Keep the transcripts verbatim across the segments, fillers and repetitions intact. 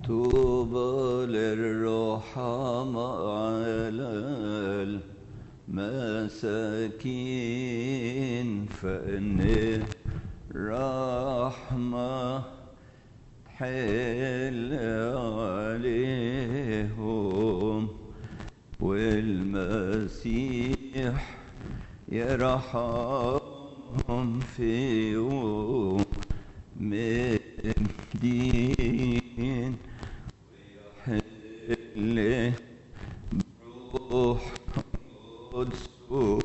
طوبى للرحماء على المساكين فإن الرحمة تحل عليهم والمسيح يرحمهم في يوم الدين ويحل بروح قدسه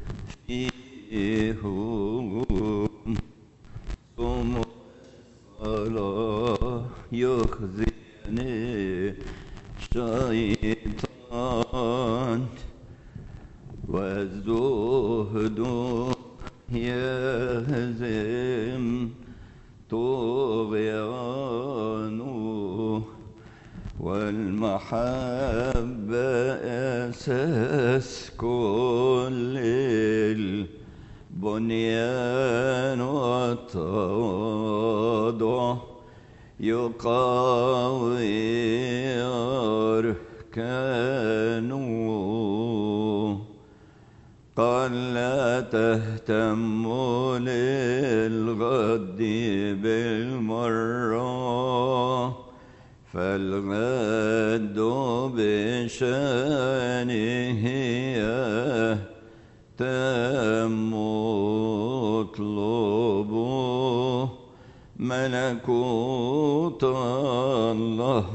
فيهم ثم الصلاة يخزيني الشيطان والزهد يهزم طغيانه والمحبة أساس كل البنيان والتواضع يقوي أركانه قال لا تهتموا للغد بالمرة فالغد بشانه يهتم اطلبوا ملكوت الله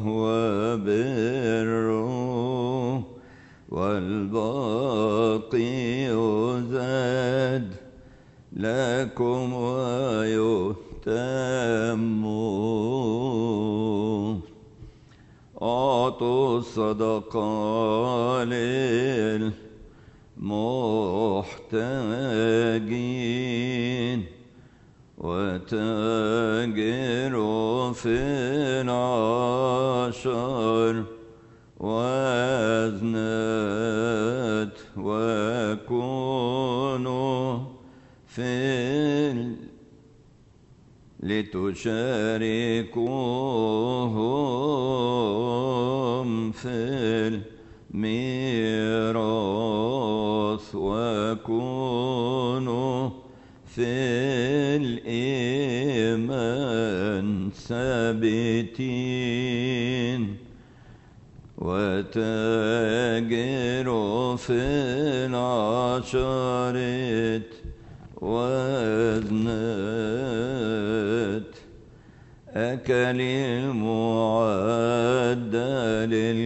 وبره والباقي يزاد لكم ويتم. أعطوا الصدقة للمحتاجين وتاجروا في العشر وزنات وكونوا في لتشاركوهم في الميراث وكونوا في الإيمان ثابتين وتاجروا في العشرة وزنات أكل المعدة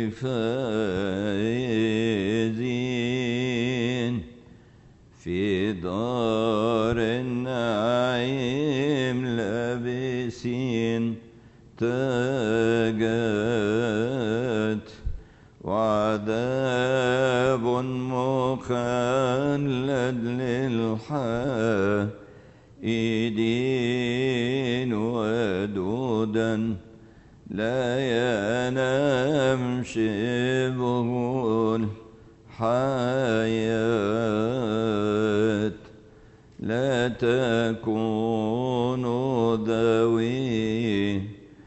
للفائزين في دار النعيم لابسين تاجات وعذاب مخلد للحائدين ودودا لا ينام شبه الحياة لا تكونوا ذوي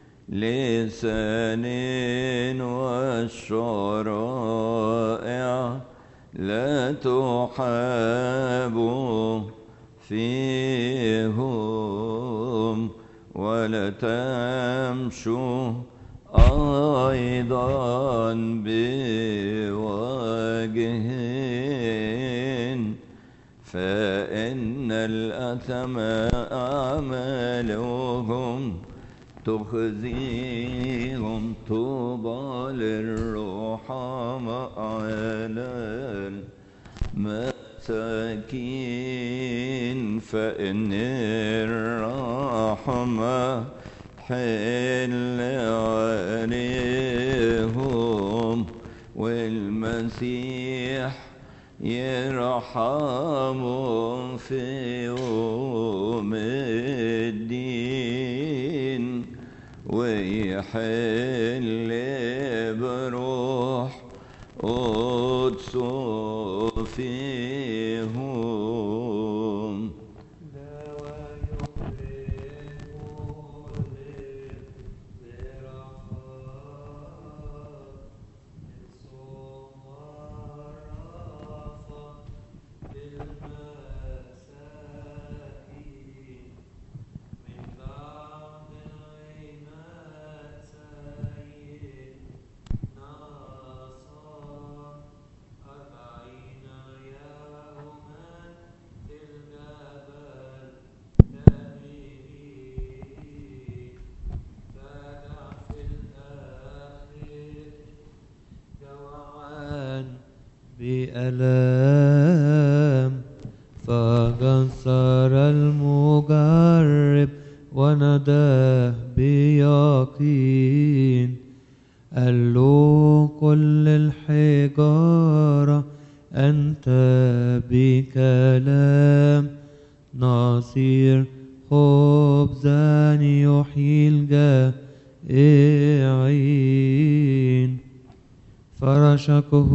لسان والشرائع لا تحابوا فيهم ولا تمشوا أيضا بوجه فإن الأثم أعمالهم تخزيهم طوبى للرحماء على المساكين فإن الرحمة حل عليهم والمسيح يرحمهم في يوم الدين ويحل بروح قدسه فيهم بألام، فكسر المجرب وناداه بيقين، قال له كل الحجارة أنت بكلام نصير خبزا يحيي الجائعين. فرشقه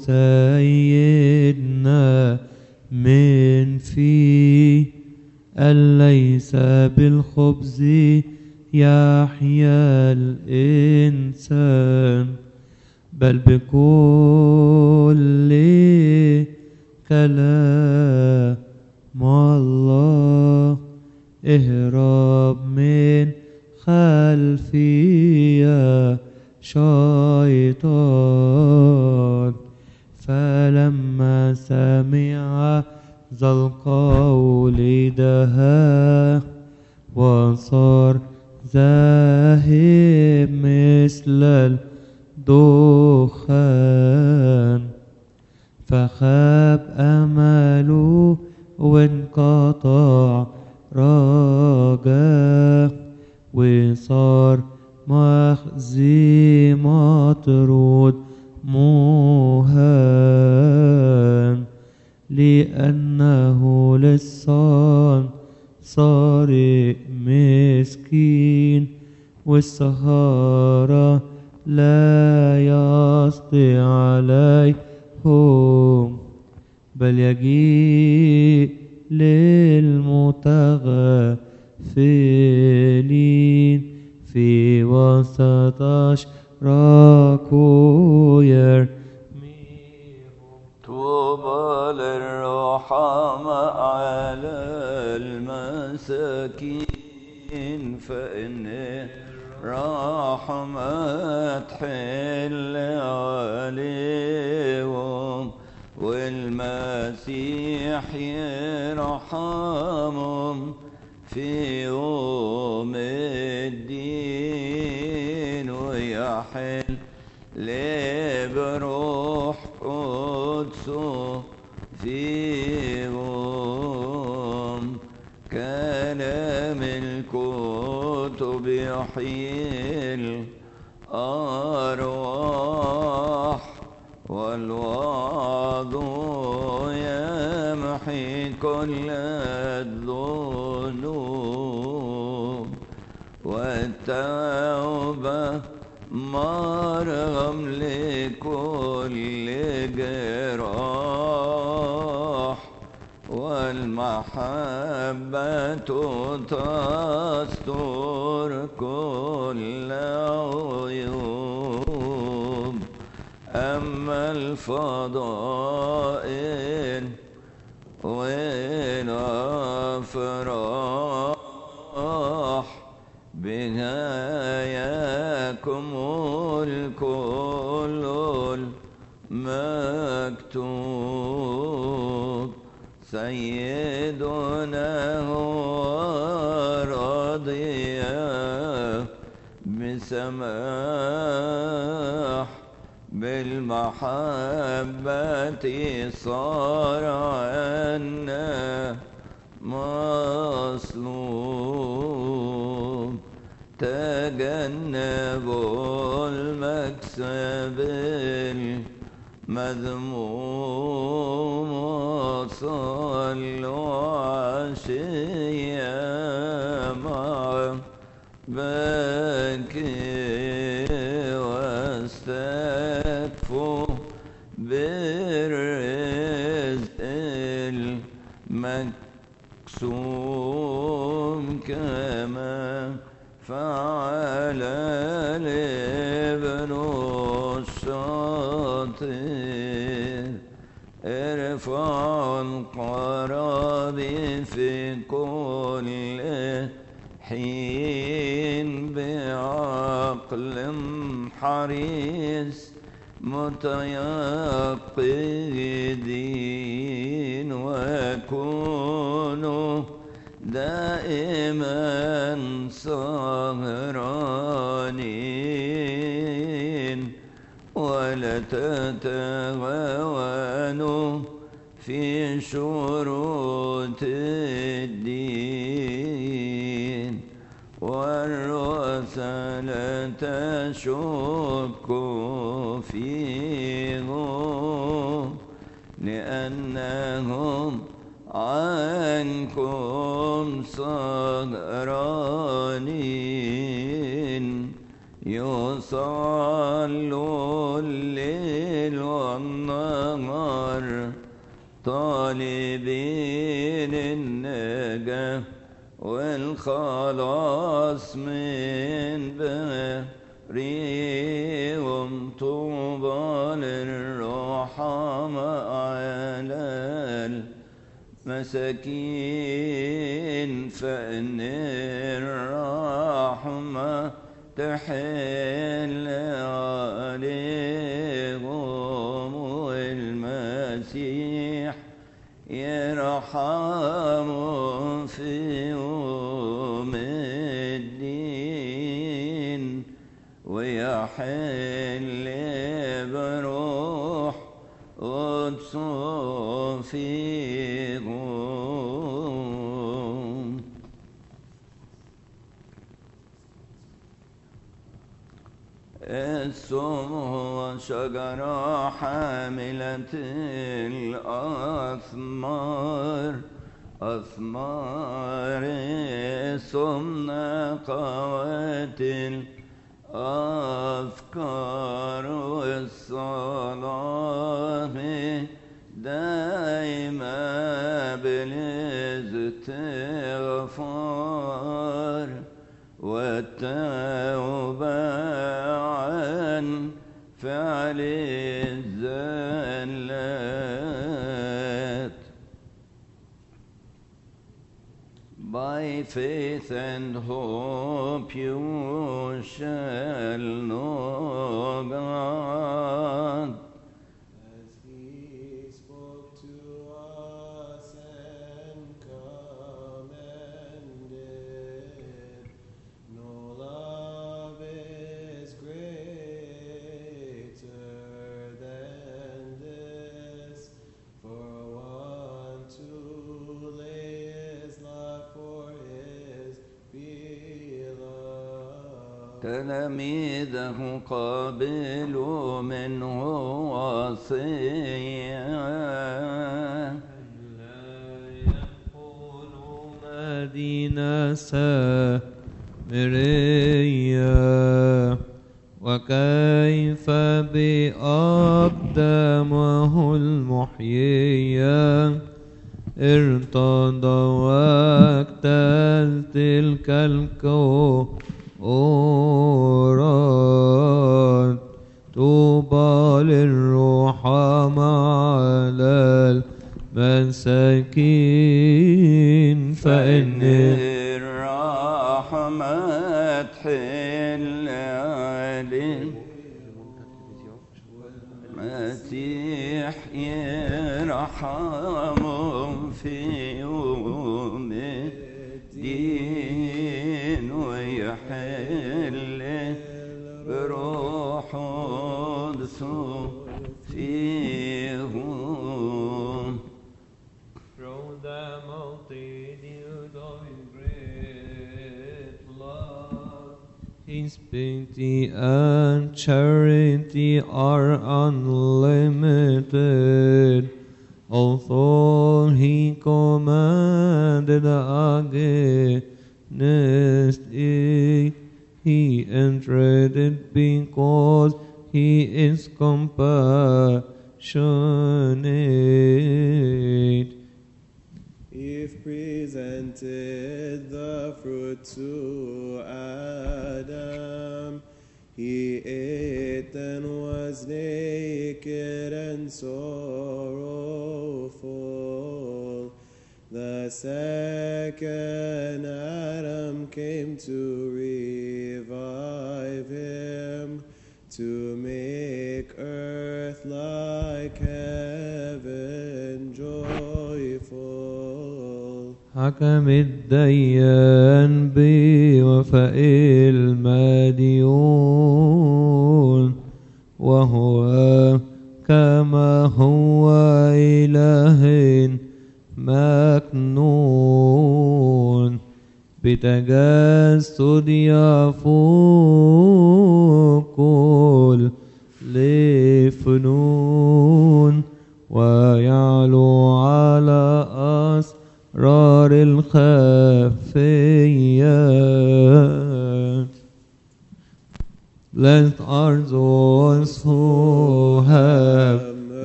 سيدنا من فيه، أليس بالخبز يحيا الإنسان بل بكل كلام الله. اهرب من خلفي يا شيطان. فلما سمع ذا القول دها، وصار ذاهب مثل الدخان، فخاب أمله وانقطع رجاه، وصار مخزي مطرود مهان، لأنه للصان صار مسكين، والسهارة لا يسطع عليهم، بل يجيء للمتغافلين في وسط أشراكوا يرميهم. طوبى للرحماء على المساكين، فإن رحمة تحل عليهم، والمسيح يرحمهم في يوم الدين، ويحل بروح قدسه فيهم. كلام الكتب يحيي الأرواح، والوعظ يمحي كل الذنوب، والتوبة مرهم لكل جراح، والمحبة تستر كل عيوب. أما الفضائل والأفراح بها يكمل كل المكتوب. سيدنا هو راضي بسماح، بالمحبة صار عنا مصلوب. تجنبوا المكسب المذموم، وصلوا عشيا مع بكي، واستكفوا بالرزق المكسوم، كما فعل الابن الشاطر. ارفعوا القرابين في كل حين بعقل حريص، متيقظين، وكونوا دائما سهرانين، ولا تتغاونوا في شروط الدين والرؤساء لا تشكوا فيهم لأنهم عنكم سهرانين يصلوا الليل والنهار طالبين النجاة والخلاص من بريهم طوبى للرحماء على المساكين فإن الرحمة تحل عليهم والمسيح يرحم في يوم الدين ويحل بروح قدسه فيكم. السم هو شجرة حاملة الأثمار أثمار السم نقوات الأفكار والصلاة دائما بالاستغفار والتوبة عن فعل الزلات. By faith and hope you shall know God. As he spoke to us and commanded, no love is greater than this, for one to lay his life for his beloved. تلاميذه قابلوا منه وصية لا يدخلوا مدينة سامرية وكيف بأقدامه المحيية ارتضى واجتاز تلك الكورات طوبى للرحماء على المساكين فإن الرحمة تحل عليهم المسيح يرحمهم في يوم الدين ويحل بروح قدسه فيهم. Through the multitude of his great love, his pity and charity are unlimited. Although he commanded against it, he entreated because he is compassionate. If presented the fruit to Adam, he ate and was naked and sorrowful. The second Adam came to revive him, to make earth like heaven joyful. حكم الديان بوفاء المديون وهو كما هو إله مكنون بتجسد يفوق كل فنون ويعلو على أسرار الخفيات. Blessed are those who have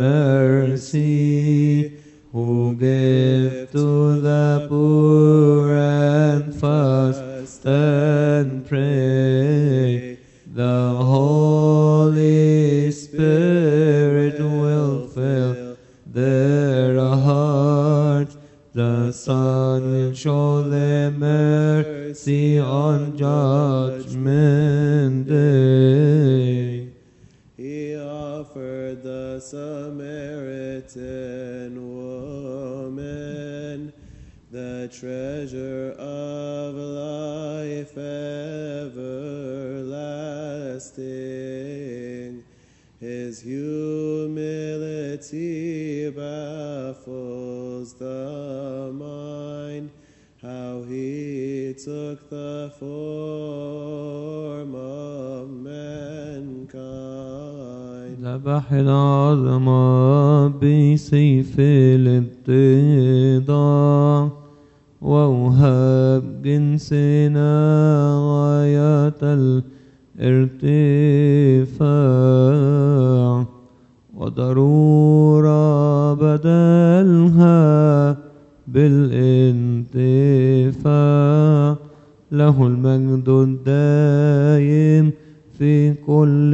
mercy, who give to the poor and fast and pray. The Holy Spirit will fill their hearts. The Son will show them mercy on Judgment Day. He offered the Samaritan woman the treasure of life everlasting. His humility baffles the mind, how he took the form of mankind. ذبح العظمة بسيف الاتضاع ووهب جنسنا غاية الارتفاع وضرورة بدلها بالانتفاع. له المجد الدائم في كل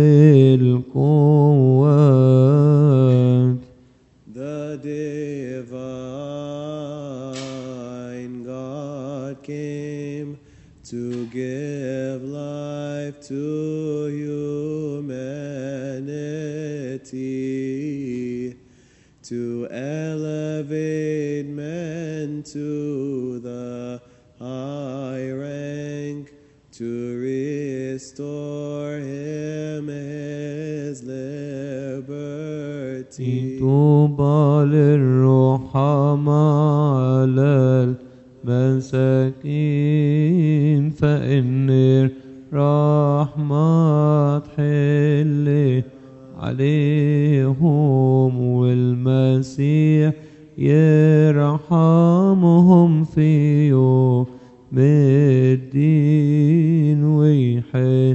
القوات. The divine God came to give life to humanity, to elevate man to the high rank, to restore him his liberty. طوبى للرحماء على المساكين فإن الرحمة تحل عليهم والمسيح يرحمهم في يوم الدين ويحل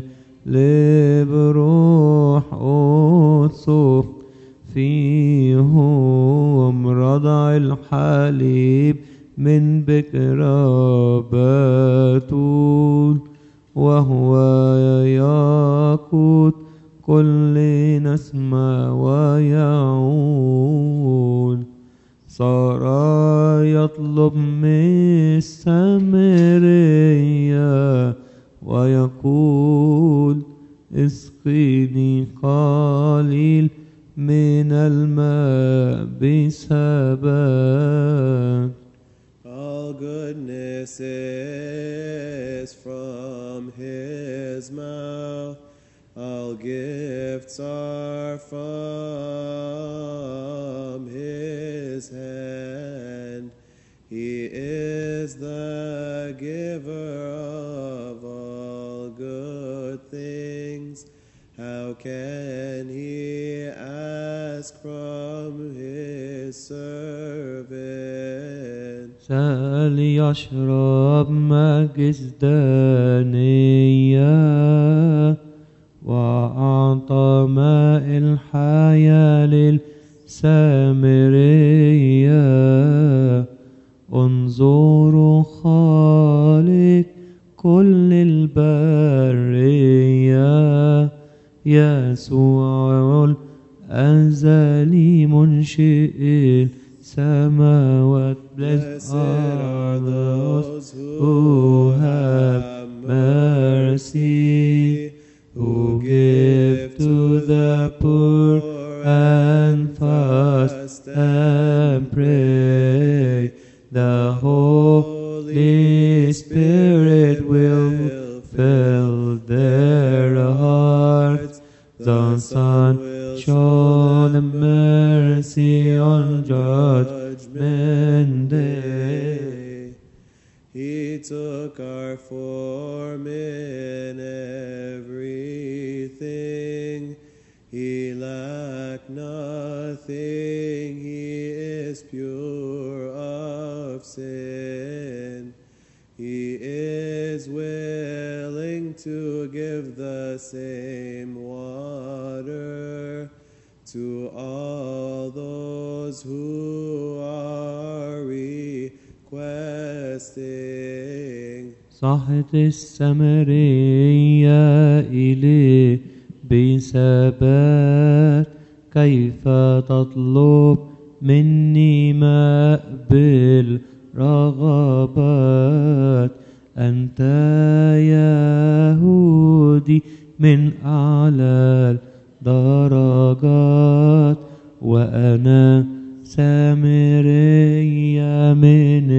بروح قدسه فيهم رضع الحليب من بكرة بتول وهو يقود كل نسمة ويعود. صار يطلب من السامرية ويقول اسقيني قليل من الماء بسبب. All goodness is from his mouth, all gifts are from his hand. He is the giver of all good things. How can he ask from his servant? سأل يشرب مجدانية وأعطى ماء الحياة للسامرية. انظروا خالق كل البرية يسوع الأزلي منشئ السماوات. Blessed are those who have mercy, who give to the poor and fast and pray. The Holy Spirit will fill their hearts. The Son will show them mercy on Judgment Day. He took our form in everything. He lacked nothing. He is pure of sin. He is willing to give the same water to all those who are requesting. صاحت السمرية إليه بثبات، كيف تطلب مني ماء بالرغبات؟ أنت يهودي من أعلى الدرجات، وأنا سامرية من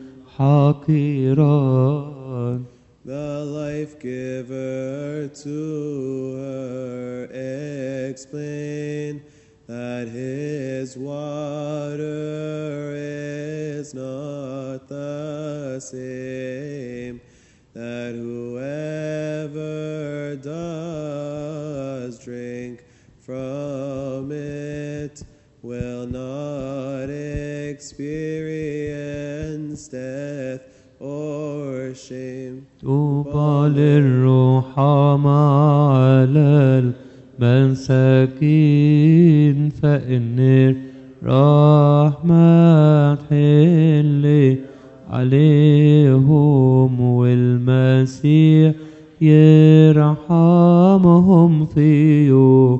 الحقيرات. The life giver to her explained that his water is not the same, that whoever does drink from it will not experience death or shame. طوبى للرحماء على المساكين، فإن الرحمة تحل عليهم، والمسيح يرحمهم في يوم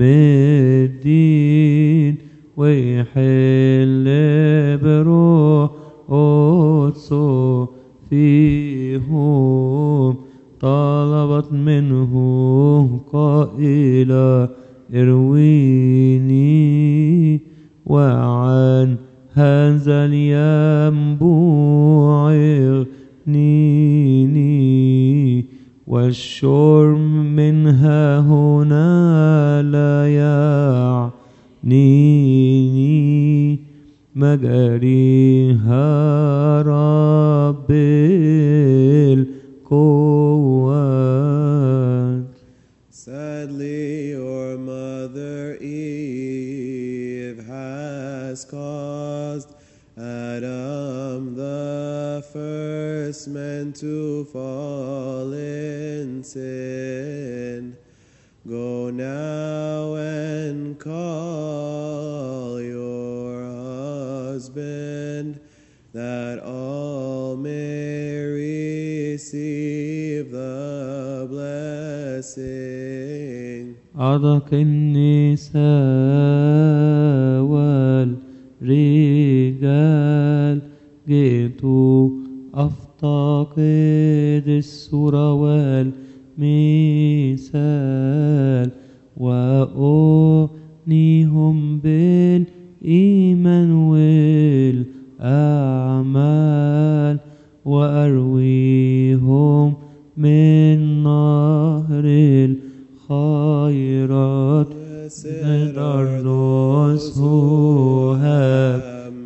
الدين، ويحل بروح قدسه فيهم. طلبت منه قائلة ارويني، وعن هذا الينبوع اغنيني، والشرب منها هنا لا يعنيني، مجاريها رب القوات. Sadly, your mother Eve has caused Adam the first man to fall in sin. Go now and call your husband, that all may receive the blessing. أعطاك النساء والرجال، جئت أفتقد الصورة والمثال، وأغنيهم بالإيمان والأعمال، وأرويهم من نهر الخيرات. Blessed are those who have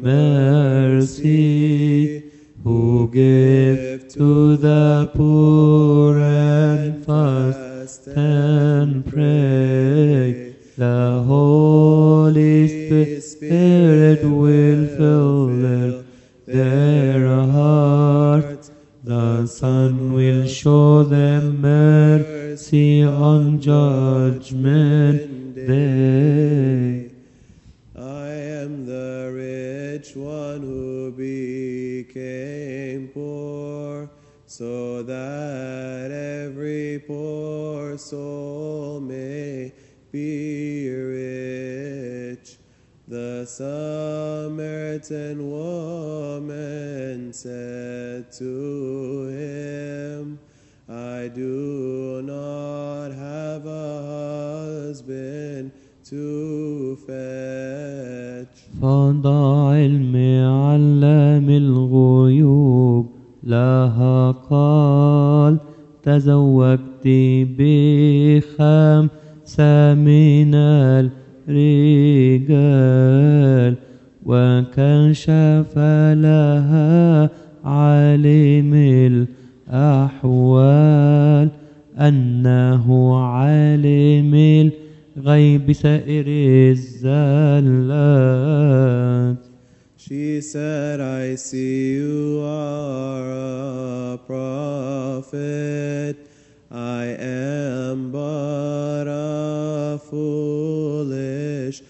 mercy, who give to the poor and fast and pray. The Holy Spirit will fill their hearts. The Son will show them mercy on Judgment Day. I am the rich one who became poor, so that every poor soul may be rich. The Samaritan woman said to him, I do not have a husband to fetch. فضع علم علام الغيوب لها قال، تزوجت بخمسة من الرجال، وكشف لها عالم الأحوال أنه عالم الغيب سائر الزلات. She said, I see you are a prophet. I am but a foolish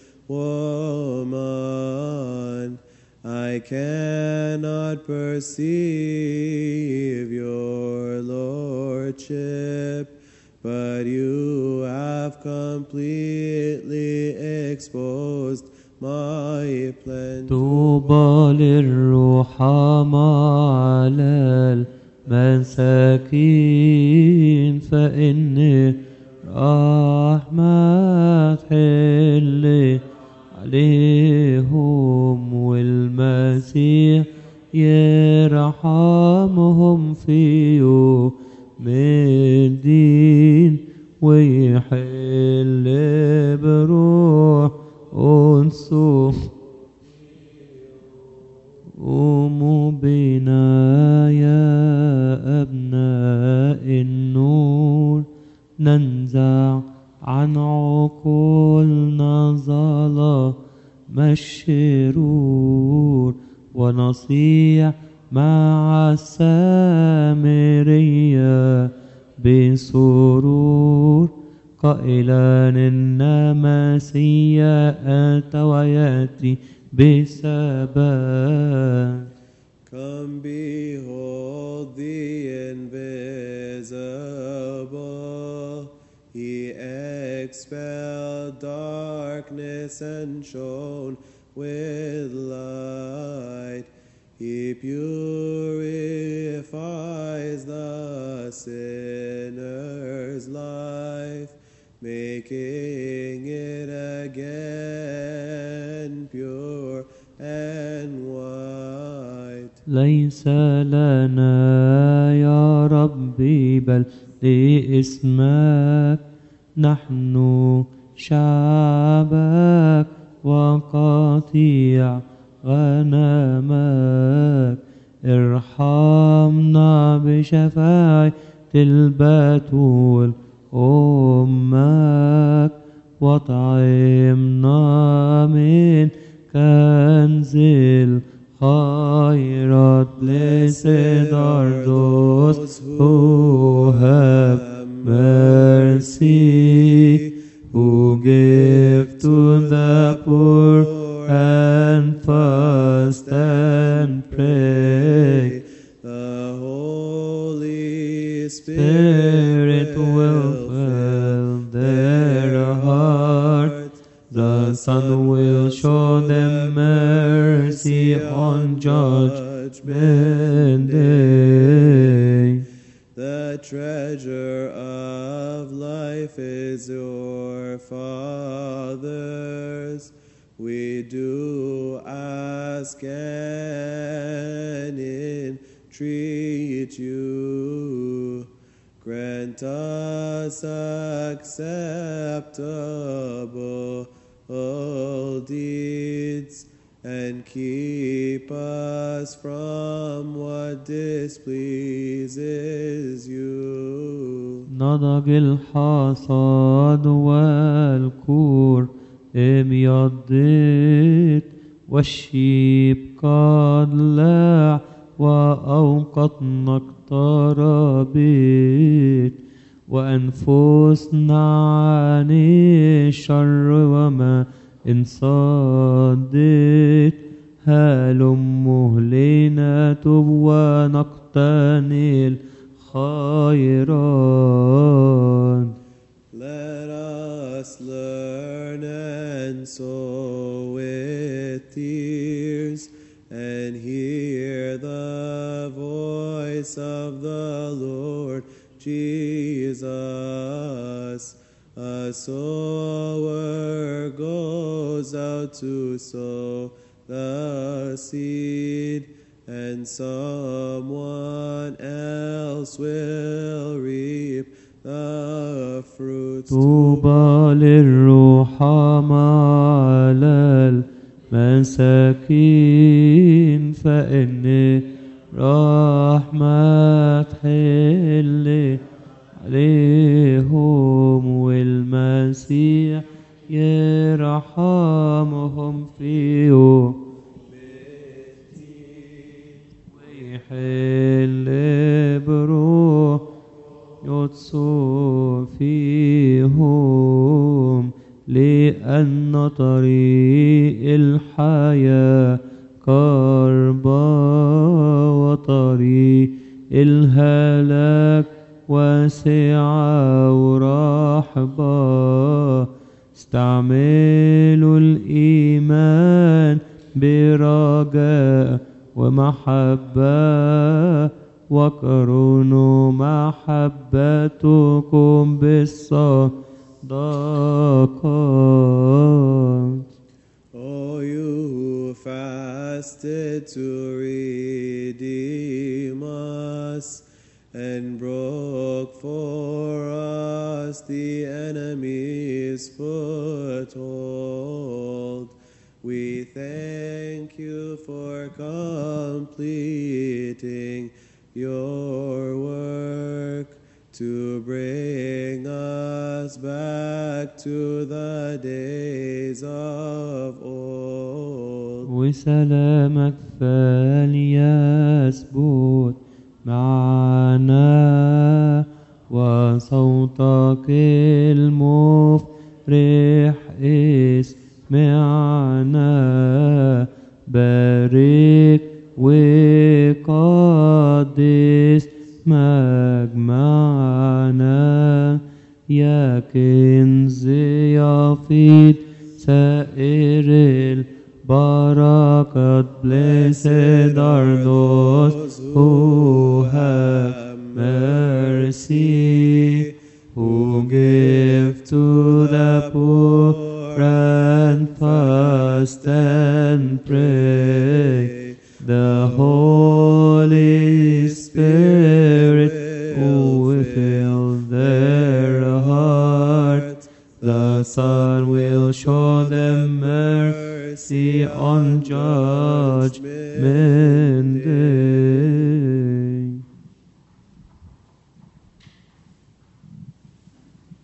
woman. I cannot perceive your lordship, but you have completely exposed my plan. طوبى للرحماء على المساكين، فإن رحمة تحل عليهم، والمسيح يرحمهم في يوم الدين، ويحل بروح أنسو قوموا بنا يا أبناء النور، ننزع عن عقولنا ظلام الشرور، ونصيح مع السامرية بسرور، قائلا إن المسيح أتى ويأتي بثبات. Come behold the invisible. He expelled darkness and shone with light. He purifies the sinner's life, making it again pure and white. ليس لنا يا ربي بل لاسمك، نحن شعبك وقطيع غنمك، ارحمنا بشفاعة البتول أمك، وطعمنا من كنز الخيرات. Blessed are those who have mercy, who give to the poor and fast and pray. The Holy Spirit will fill their hearts. The Son will show them mercy on Judgment Day. The treasure of life is your Father's. We do ask and entreat you. Grant us acceptable deeds, and keep us from what displeases you. نضج الحصاد والكور ابيضت، والشيب قد لاع وأوقاتنا اقتربت، وأنفسنا عن الشر وما انصدت. هلموا لنتوب ونقتني الخيرات. Let us learn and sow with tears, and hear the voice of the Lord Jesus. A sower goes out to sow the seed, and someone else will reap the fruits to طوبى للرحماء على المساكين فإن رحمة تحل عليهم والمسيح يرحمهم فيهم ويحل بروح يطسو فيهم لأن طريق الحياة كربا وطريق الهلاك واسعة ورحبة استعملوا الإيمان برجاء ومحبة وقرنوا محبتكم بالصداقات. O you who fasted to redeem us and broke for us the enemy's foothold, we thank you for completing your work to bring us back to the days of old. وسلامك فليثبت معنا وصوتك المفرح اسمعنا بارك وقدس مجمعنا يا كنز يفيض سائر البركات. Blessed are those who have mercy, who give to the poor and fast and pray. The Holy Spirit who will fill their hearts. The Son will show them mercy on judgment